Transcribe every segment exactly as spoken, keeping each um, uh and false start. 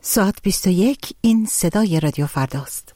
ساعت بیست و یک، این صدای رادیو فرداست.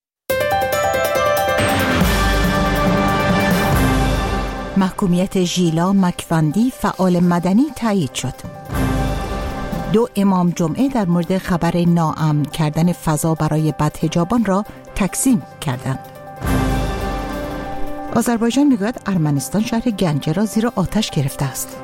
محکومیت ژیلا مکفندی فعال مدنی تایید شد. دو امام جمعه در مورد خبر ناامن کردن فضا برای بدحجابان را تکذیب کردند. آذربایجان میگوید ارمنستان شهر گنجه را زیر آتش گرفته است.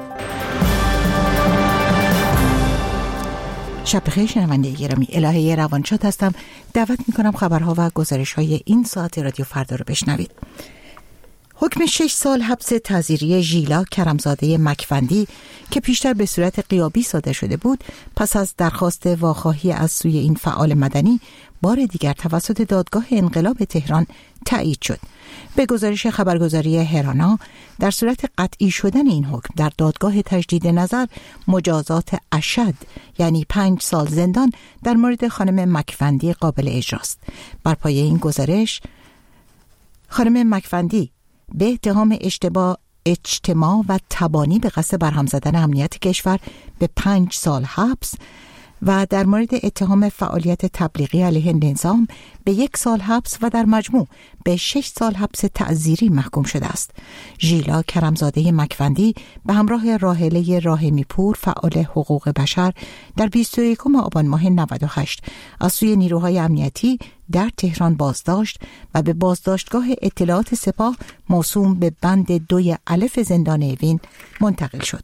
شب بخیر شنونده گرامی، الهه روانشاد هستم. دعوت میکنم خبرها و گزارش های این ساعت رادیو فردا رو بشنوید. حکم شش سال حبس تعزیری ژیلا کرمزاده مکفندی که پیشتر به صورت غیابی صادر شده بود، پس از درخواست واخواهی از سوی این فعال مدنی بار دیگر توسط دادگاه انقلاب تهران تایید شد. به گزارش خبرگزاری هرانا، در صورت قطعی شدن این حکم در دادگاه تجدید نظر، مجازات اشد یعنی پنج سال زندان در مورد خانم مکفندی قابل اجراست. بر پایه این گزارش، خانم مکفندی به اتهام اشتباه اجتماع و تبانی به قصد برهم زدن امنیت کشور به پنج سال حبس و در مورد اتهام فعالیت تبلیغی علیه نظام به یک سال حبس و در مجموع به شش سال حبس تعزیری محکوم شده است. ژیلا کرمزاده مکفندی به همراه راحله راهمی‌پور فعال حقوق بشر در بیست و یکم آبان ماه نود و هشت از سوی نیروهای امنیتی در تهران بازداشت و به بازداشتگاه اطلاعات سپاه موسوم به بند دوی الف زندان اوین منتقل شد.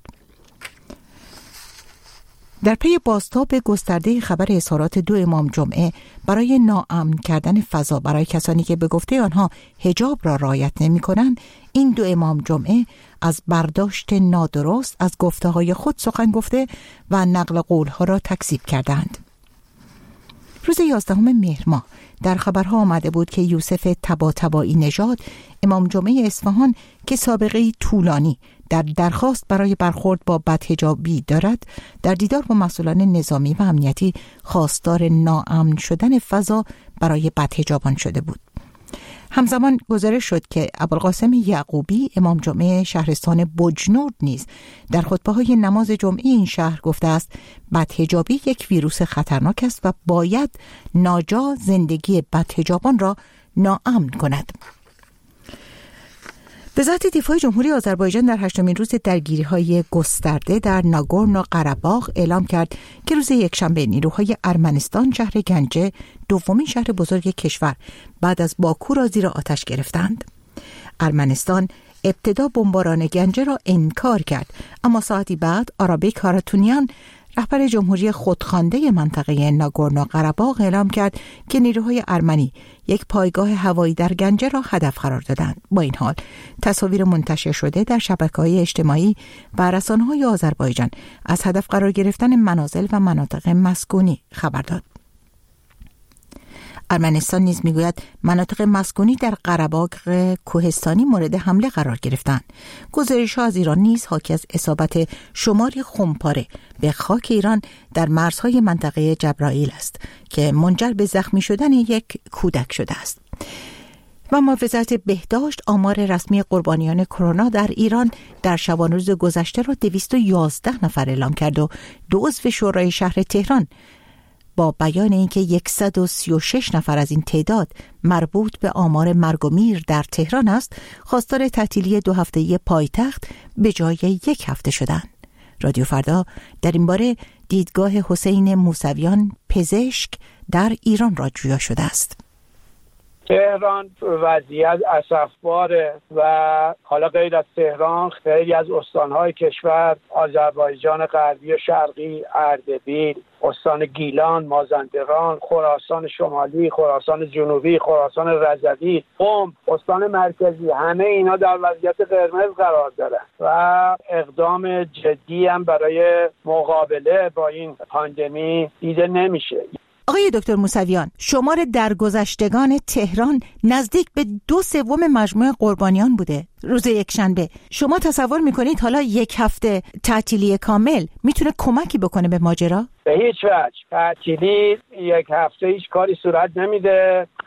در پی بازتاب گسترده خبر اظهارات دو امام جمعه برای ناامن کردن فضا برای کسانی که به گفته آنها حجاب را رعایت نمی کنند، این دو امام جمعه از برداشت نادرست از گفته های خود سخن گفته و نقل قول ها را تکذیب کردند. روز یازدهم مهر ماه در خبرها آمده بود که یوسف طباطبایی نژاد، امام جمعه اصفهان که سابقه طولانی در درخواست برای برخورد با بدحجابی دارد، در دیدار با مسئولان نظامی و امنیتی خواستار ناامن شدن فضا برای بدحجابان شده بود. همزمان گزارش شد که ابوالقاسم یعقوبی، امام جمعه شهرستان بجنورد نیز در خطبه‌های نماز جمعه این شهر گفته است بدحجابی یک ویروس خطرناک است و باید ناجا زندگی بدحجابان را ناامن کند. وزارت دفاع جمهوری آذربایجان در هشتمین روز درگیری‌های گسترده در ناگورنو قره‌باغ اعلام کرد که روز یکشنبه نیروهای ارمنستان شهر گنجه، دومین شهر بزرگ کشور بعد از باکو، را زیر آتش گرفتند. ارمنستان ابتدا بمباران گنجه را انکار کرد، اما ساعتی بعد آرابیک هاراتونیان، رهبر جمهوری خودخوانده منطقه ناگورنو قره‌باغ، اعلام کرد که نیروهای ارمنی یک پایگاه هوایی در گنجه را هدف قرار دادند. با این حال تصاویر منتشر شده در شبکه‌های اجتماعی و رسانه‌های آذربایجان از هدف قرار گرفتن منازل و مناطق مسکونی خبر داد. ارمنستان نیز میگوید مناطق مسکونی در قره‌باغ کوهستانی مورد حمله قرار گرفتند. گزارش‌ها از ایران نیز حاکی از اصابت شماری خمپاره به خاک ایران در مرزهای منطقه جبرائیل است که منجر به زخمی شدن یک کودک شده است. و وزارت بهداشت آمار رسمی قربانیان کرونا در ایران در شبانه روز گذشته را دویست و یازده نفر اعلام کرد و دو عضو شورای شهر تهران با بیان اینکه صد و سی و شش نفر از این تعداد مربوط به آمار مرگ و میر در تهران است، خواستار تعطیلی دو هفته‌ای پایتخت به جای یک هفته شدند. رادیو فردا در این باره دیدگاه حسین موسویان، پزشک، در ایران را جویا شده است. تهران وضعیت اسفباره و حالا غیر از تهران خیلی از استانهای کشور، آذربایجان غربی و شرقی، اردبیل، استان گیلان، مازندران، خراسان شمالی، خراسان جنوبی، خراسان رضوی، قم، استان مرکزی، همه اینا در وضعیت قرمز قرار دارن و اقدام جدی هم برای مقابله با این پاندمی دیده نمیشه. آقای دکتر موسویان، شمار درگذشتگان تهران نزدیک به دو سوم مجموع قربانیان بوده روز یکشنبه. شما تصور میکنید حالا یک هفته تعطیلی کامل میتونه کمکی بکنه به ماجرا؟ به هیچ وجه. تعطیلی یک هفته هیچ کاری صورت نمیده.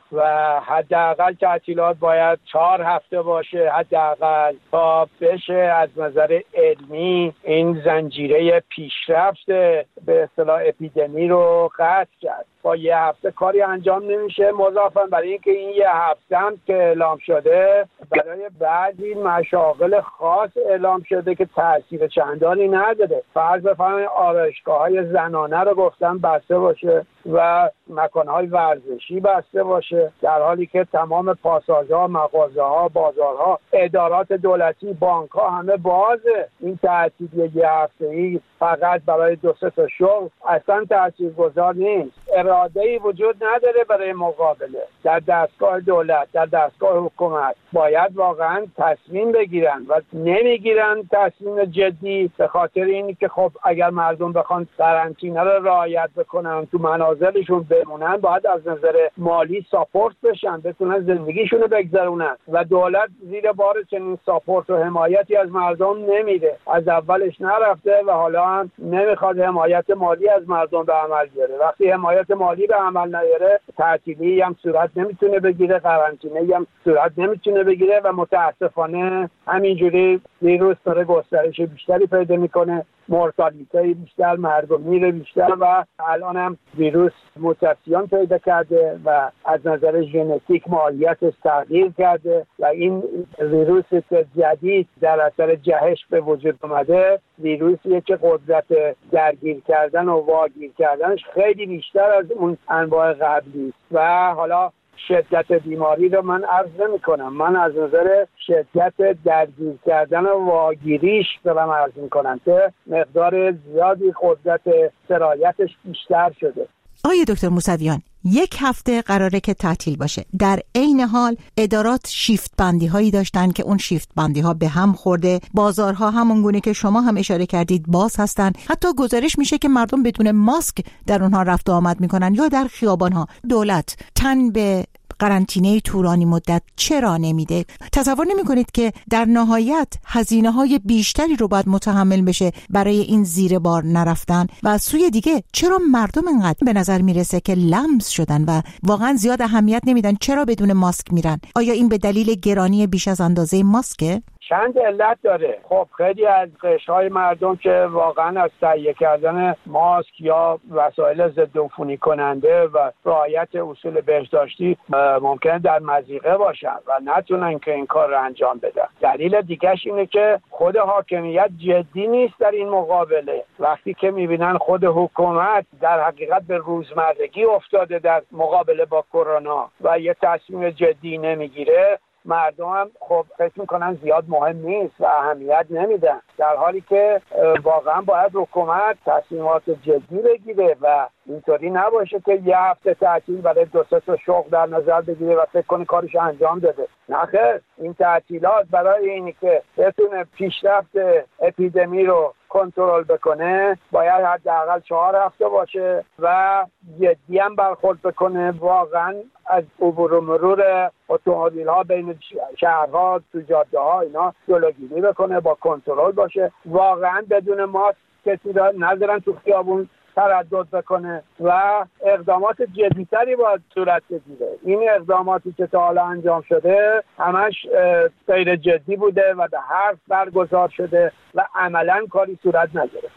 و حداقل تعطیلات باید چهار هفته باشه حداقل تا بشه از نظر علمی این زنجیره پیشرفت به اصطلاح اپیدمی رو قطع کرد. با یه هفته کاری انجام نمیشه، مضافاً برای اینکه این یه هفته هم که اعلام شده برای بعضی مشاغل خاص اعلام شده که تاثیر چندانی نداره. فرض بفرمایید آرایشگاه‌های زنانه رو گفتن بسته باشه و مکان‌های ورزشی بسته باشه، در حالی که تمام پاساژها، مغازه‌ها، بازارها، ادارات دولتی، بانک‌ها همه بازه. این تعطیلی یه هفته‌ای فقط برای دو سه تا شغل اصلا تاثیرگذار نیست. اراده‌ای وجود نداره برای مقابله. در دستگاه دولت، در دستگاه حکومت باید واقعا تصمیم بگیرن و نمیگیرن تصمیم جدی، به خاطر اینی که خب اگر مردم بخوان قرنطینه رو رعایت بکنن، تو منازلشون بمونن، باید از نظر مالی ساپورت بشن، بتونن زندگیشون رو بگذرونن و دولت زیر بار چنین ساپورت و حمایتی از مردم نمیده. از اولش نرفته و حالا هم نمیخواد حمایت مالی از مردم به عمل بیاره. وقتی حمایت مالی به عمل نیاره، تعطیلی هم صورت نمیتونه بگیره، قرنطینه‌ای هم صورت نمیتونه بگیره و متاسفانه همینجوری ویروس داره گسترش بیشتری پیدا میکنه، مورتالیته بیشتر، مرگ و میر بیشتر و الان هم ویروس موتاسیون پیدا کرده و از نظر ژنتیک ماهیتش تغییر کرده و این ویروس که جدید در اثر جهش به وجود اومده ویروسیه که قدرت درگیر کردن و واگیر کردنش خیلی بیشتر از اون انواع قبلی است و حالا شدت بیماری رو من عرض نمی کنم، من از نظر شدت درگیر کردن و واگیریش دارم عرض می کنم که مقدار زیادی قدرت سرایتش بیشتر شده. آقای دکتر موسویان، یک هفته قراره که تعطیل باشه، در عین حال ادارات شیفت بندی هایی داشتن که اون شیفت بندی ها به هم خورده، بازارها همون گونه که شما هم اشاره کردید باز هستن، حتی گزارش میشه که مردم بدون ماسک در اونها رفت و آمد میکنن یا در خیابان ها. دولت تن به قرنطینه طولانی مدت چرا نمیده؟ تصور نمی کنید که در نهایت هزینه های بیشتری رو باید متحمل بشه برای این زیر بار نرفتن؟ و از سوی دیگه چرا مردم انقدر به نظر میرسه که لمس شدن و واقعا زیاد اهمیت نمیدن چرا بدون ماسک میرن؟ آیا این به دلیل گرانی بیش از اندازه ماسکه؟ چند علت داره. خب خیلی از قشرهای مردم که واقعا از تهیه کردن ماسک یا وسایل ضد عفونی کننده و رعایت اصول بهداشتی ممکنه در مضیقه باشن و نتونن که این کار رو انجام بدن. دلیل دیگه‌اش اینه که خود حاکمیت جدی نیست در این مقابله. وقتی که میبینن خود حکومت در حقیقت به روزمرگی افتاده در مقابله با کرونا و یه تصمیم جدی نمیگیره، مردم هم خب فکر میکنن زیاد مهم نیست و اهمیت نمیدن، در حالی که واقعا باید حکومت تصمیمات جدی بگیره و اینطوری نباشه که یه هفته تعطیل برای دو سه تا شغل در نظر بگیره و فکر کنه کارش انجام داده. نه خیر، این تعطیلات برای اینی که بتونه پیشرفت اپیدمی رو کنترل بکنه باید حداقل چهار هفته باشه و جدی هم برخورد بکنه، واقعا از عبور و مرور اتومبیل‌ها بین شهرها تو جاده‌ها اینا جلوگیری بکنه، با کنترل باشه، واقعا بدون ماسک کسی را نذارن تو خیابون تردد بکنه و اقدامات جدی‌تری باید صورت بگیره. این اقداماتی که تا حالا انجام شده همش غیر جدی بوده و به حرف برگزار شده و عملاً کاری صورت نگرفته.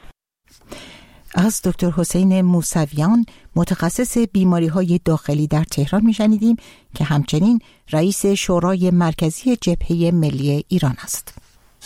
از دکتر حسین موسویان، متخصص بیماری‌های داخلی در تهران میشنیدیم که همچنین رئیس شورای مرکزی جبهه ملی ایران است.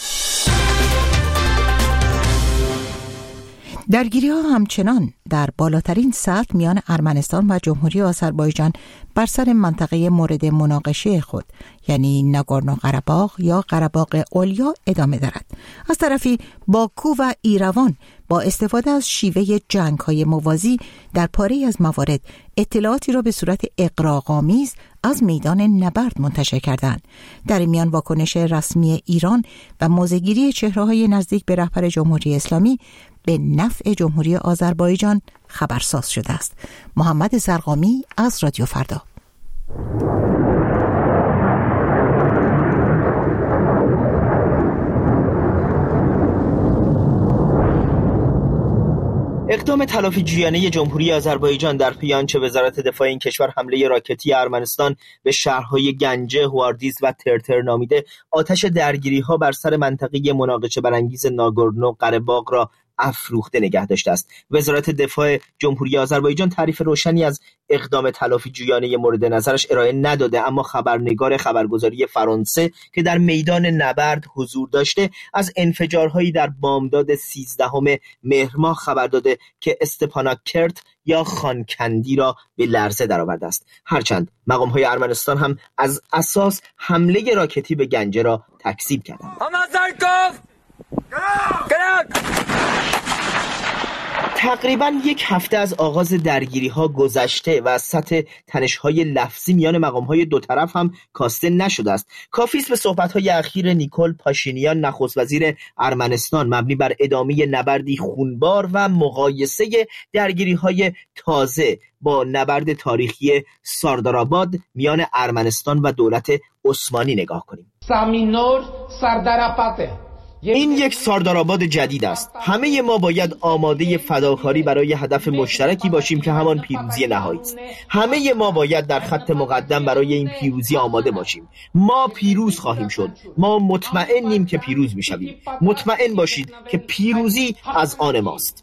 درگیری ها همچنان در بالاترین سطح میان ارمنستان و جمهوری آذربایجان بر سر منطقه مورد مناقشه خود یعنی ناگورنو قره‌باغ یا قره‌باغ علیا ادامه دارد. از طرفی باکو و ایروان با استفاده از شیوه جنگ‌های موازی در پاره‌ای از موارد اطلاعاتی را به صورت اغراق‌آمیز از میدان نبرد منتشر کردند. در این میان واکنش رسمی ایران و موضع‌گیری چهره‌های نزدیک به رهبر جمهوری اسلامی به نفع جمهوری آذربایجان خبرساز شده است. محمد زرقامی از رادیو فردا. اقدام تلافی جویانه جمهوری آذربایجان در پی آنچه وزارت دفاع این کشور حمله راکتی ارمنستان به شهرهای گنجه، هواردیز و ترتر نامیده آتش درگیری‌ها بر سر منطقه مناقشه برانگیز ناگورنو قره‌باغ را افروخته نگه داشته است. وزارت دفاع جمهوری آذربایجان تعریف روشنی از اقدام تلافی جویانه مورد نظرش ارائه نداده، اما خبرنگار خبرگزاری فرانسه که در میدان نبرد حضور داشته از انفجارهایی در بامداد سیزدهم مهر ماه خبر داده که استپاناکرت یا خانکندی را به لرزه درآورده است. هرچند مقام‌های ارمنستان هم از اساس حمله راکتی به گنجه را تکذیب کردند. تقریباً یک هفته از آغاز درگیری‌ها گذشته و از سطح تنش‌های لفظی میان مقام‌های دو طرف هم کاسته نشده است. کافی است به صحبت‌های اخیر نیکول پاشینیان نخست وزیر ارمنستان مبنی بر ادامه نبردی خونبار و مقایسه درگیری‌های تازه با نبرد تاریخی ساردارآباد میان ارمنستان و دولت عثمانی نگاه کنیم. سامینور ساردارآباد این یک ساردارآباد جدید است. همه ما باید آماده فداکاری برای هدف مشترکی باشیم که همان پیروزی نهایی است. همه ما باید در خط مقدم برای این پیروزی آماده باشیم. ما پیروز خواهیم شد. ما مطمئنیم که پیروز میشویم. مطمئن باشید که پیروزی از آن ماست.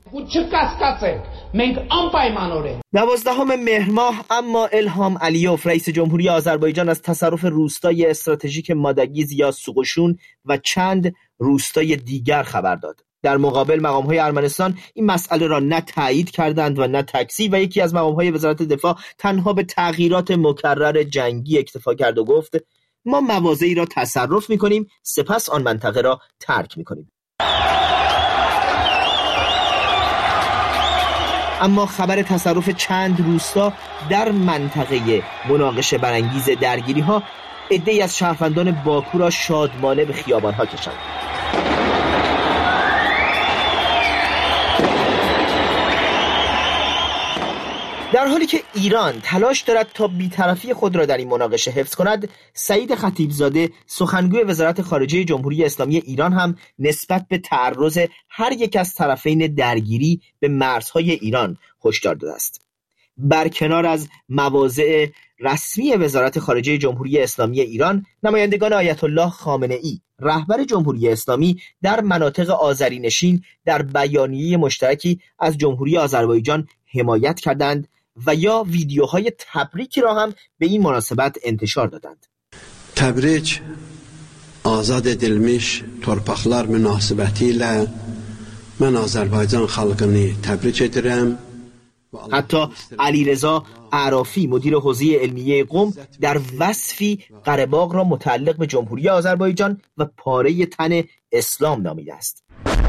دوازدهم مهر ماه اما الهام علیوف رئیس جمهوری آذربایجان از تصرف روستای استراتژیک مادگیز یا سوقوشون و چند روستای دیگر خبر داد. در مقابل مقام‌های ارمنستان این مسئله را نه تایید کردند و نه تکذیب و یکی از مقام‌های وزارت دفاع تنها به تغییرات مکرر جنگی اکتفا کرد و گفت ما مواضعی را تصرف می‌کنیم سپس آن منطقه را ترک می‌کنیم. اما خبر تصرف چند روستا در منطقه مناقشه برانگیز درگیری‌ها عده‌ای از شهروندان باکو را شادمانه به خیابان‌ها کشاند. در حالی که ایران تلاش دارد تا بی‌طرفی خود را در این مناقشه حفظ کند، سعید خطیبزاده سخنگوی وزارت خارجه جمهوری اسلامی ایران هم نسبت به تعرض هر یک از طرفین درگیری به مرزهای ایران هشدار داده است. برکنار از مواضع رسمی وزارت خارجه جمهوری اسلامی ایران، نمایندگان آیت الله خامنه ای رهبر جمهوری اسلامی در مناطق آذرینشین در بیانیه مشترکی از جمهوری آذربایجان حمایت کردند و یا ویدیوهای تبریکی را هم به این مناسبت انتشار دادند. تبریک آزاد edilmiş torpaqlar münasibətilə من آذربایجان xalqını təbrik edirəm. حتی علیرضا اعرافی مدیر حوزه علمیه قم در وصفی قره‌باغ را متعلق به جمهوری آذربایجان و پاره تن اسلام نامیده است.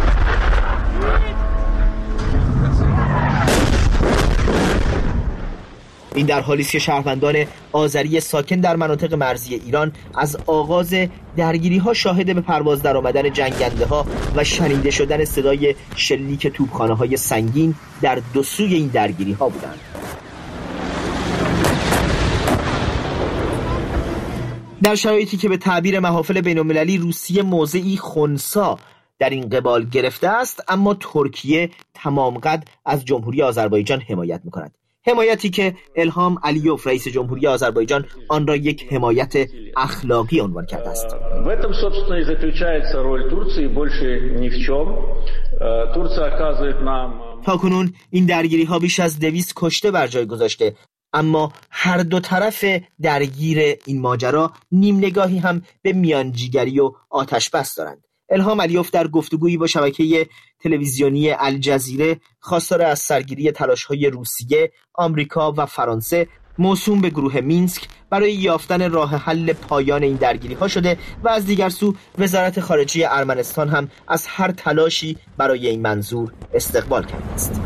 این در حالی است که شهروندان آذری ساکن در مناطق مرزی ایران از آغاز درگیری‌ها شاهد به پرواز در آمدن جنگنده‌ها و شنیده شدن صدای شلیک توپخانه‌های سنگین در دو سوی این درگیری‌ها بودند. در شرایطی که به تعبیر محافل بین‌المللی روسیه موضعی خنثی در این قبال گرفته است، اما ترکیه تمام قد از جمهوری آذربایجان حمایت می‌کند. حمایتی که الهام علیوف رئیس جمهوری آذربایجان آن را یک حمایت اخلاقی عنوان کرده است. В этом собственно и заключается роль Турции, больше ни в чем. Турция оказывает нам تاکنون این درگیری ها بیش از دویست کشته بر جای گذاشته، اما هر دو طرف درگیر این ماجرا نیم نگاهی هم به میانجیگری و آتش بس دارند. الهام علیوف در گفتگویی با شبکه تلویزیونی الجزیره خواستار از سرگیری تلاش‌های روسیه، آمریکا و فرانسه موسوم به گروه مینسک برای یافتن راه حل پایان این درگیری‌ها شده و از دیگر سو وزارت خارجه ارمنستان هم از هر تلاشی برای این منظور استقبال کرده است.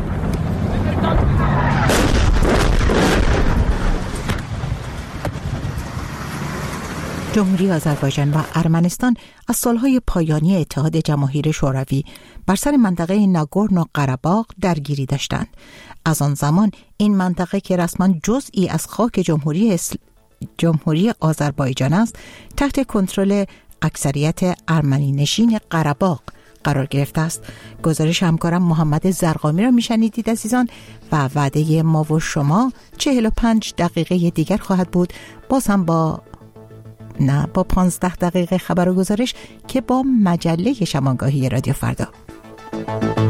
جمهوری آذربایجان و ارمنستان از سالهای پایانی اتحاد جماهیر شوروی بر سر منطقه ناگورنو قره‌باغ درگیری داشتند. از آن زمان این منطقه که رسما جزئی از خاک جمهوری اسل... جمهوری آذربایجان است، تحت کنترل اکثریت ارمنی نشین قره‌باغ قرار گرفته است. گزارش همکارم محمد زرقامی را میشنیدید عزیزان و وعده ما و شما چهل و پنج دقیقه دیگر خواهد بود، باز هم با نه با پانزده دقیقه خبر و گزارش که با مجله شبانگاهی رادیو فردا.